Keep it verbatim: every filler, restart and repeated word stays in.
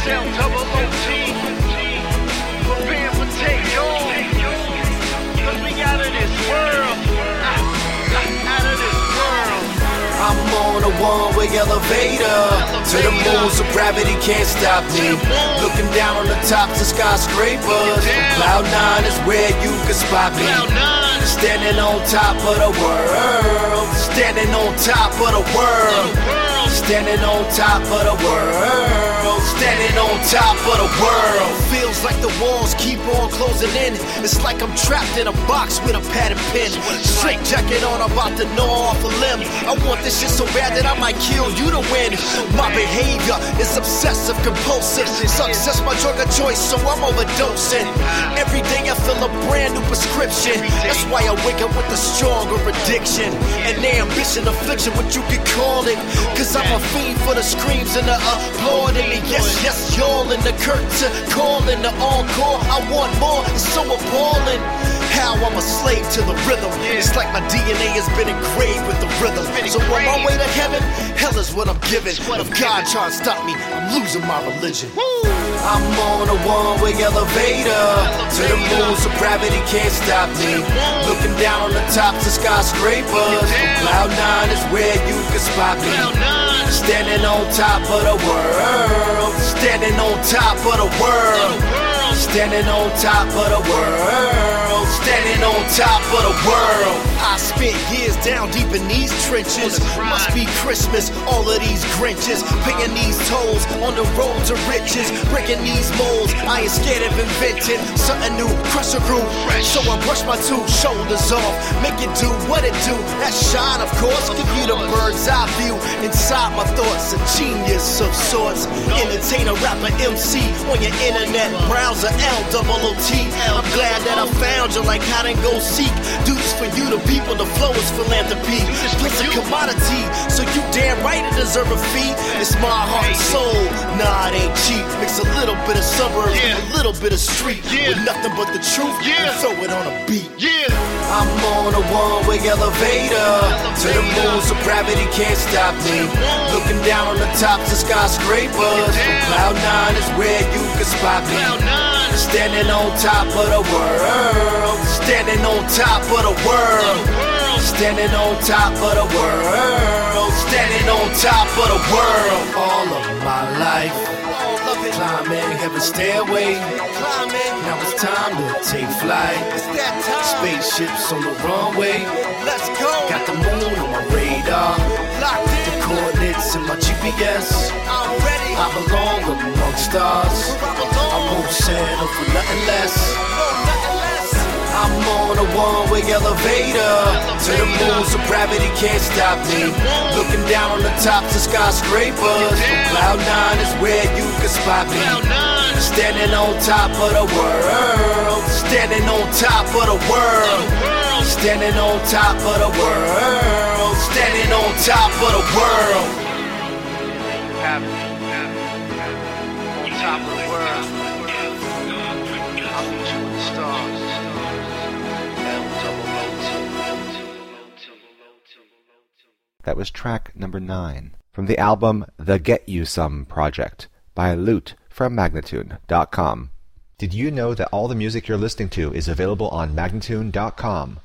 L double O T. Prepare for takeoff. Cause we out of this world. Out of this world. I'm on a one-way elevator to the moon, so gravity can't stop me. Looking down on the tops of skyscrapers, Cloud nine is where you can spot me. Standing on top of the world, standing on top of the world, standing on top of the world, standing on top of the world. Feels like the walls keep on closing in. It's like I'm trapped in a box with a pad and pen. Straight jacket on, about to gnaw off a limb. I want this shit so bad that I might kill you to win. My behavior is obsessive compulsive. Success my drug of choice, so I'm overdosing. Every day I fill a brand new prescription. That's why I wake up with a stronger addiction. And the ambition, affliction, what you could call it. Cause I'm a fiend for the screams and the applauding. And yes, yes, y'all in the curtain, calling the encore. I want more, it's so appalling. How I'm a slave to the rhythm. It's like my D N A has been engraved with the rhythm. So on my way to heaven, hell is what I'm giving. If God trying to stop me, I'm losing my religion. I'm on a one-way elevator to the moon, so gravity can't stop me. Looking down on the tops of skyscrapers, Cloud nine is where you can spot me. Standing on top of the world, standing on top of the world, standing on top of the world, standing on top of the world. I spent years down deep in these trenches. Must be Christmas, all of these Grinches. Paying these tolls on the road to riches. Breaking these molds, I ain't scared of inventing something new, crush a groove. So I brush my two shoulders off, make it do what it do. That shine, of course, give you the bird's eye view. Inside my thoughts, a genius of sorts. Entertainer, rapper, M C on your internet browser, L double O T. I'm glad that I found you, like hide and go seek. Dudes for you, the people, the flow is philanthropy. It's a commodity, so you damn right it deserve a fee. It's my heart and soul, nah it ain't cheap. Mix a little bit of suburbs, a little bit of street, with nothing but the truth, and throw it on a beat. I'm on a one-way elevator to the moon, so gravity can't stop me. Looking down on the tops of skyscrapers, Cloud nine is where you can spot me. Standing on top of the world, standing on top of the world, standing on top of the world, standing on top of the world. All of my life, climbing heaven's stairway. Now it's time to take flight. Spaceships on the runway. Let's go. Got the moon on my radar. The coordinates in my G P S. I'm ready. I belong among stars. I won't settle for nothing less. I'm on a one-way elevator to the moon, so gravity can't stop me. Looking down on the tops of skyscrapers, Cloud nine is where you can spot me. Standing on top of the world, standing on top of the world, standing on top of the world, standing on top of the world. On top of the world. I'll meet you in the stars. That was track number nine from the album The Get You Some Project by Loot from Magnatune dot com. Did you know that all the music you're listening to is available on Magnatune dot com?